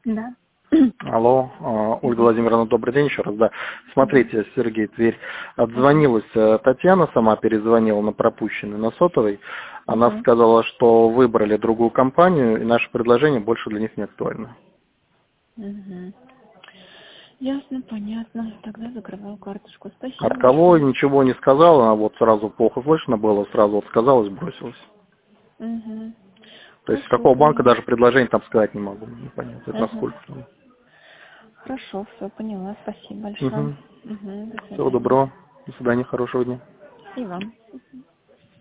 Да. Алло, Ольга Владимировна, добрый день еще раз. Да. Смотрите, Сергей, Тверь. Отзвонилась Татьяна, сама перезвонила на пропущенный, на сотовый. Она сказала, что выбрали другую компанию, и наше предложение больше для них не актуально. Ясно, понятно. Тогда закрываю карточку. Спасибо От кого большое. ничего не сказала, а вот сразу плохо слышно было, сразу вот сказала и бросилась. То есть с Хорошо, какого банка поняла. даже предложение там сказать не могу, непонятно, это насколько там. Хорошо, все, поняла. Спасибо большое. Угу. До Всего свидания. доброго, до свидания, хорошего дня. И вам.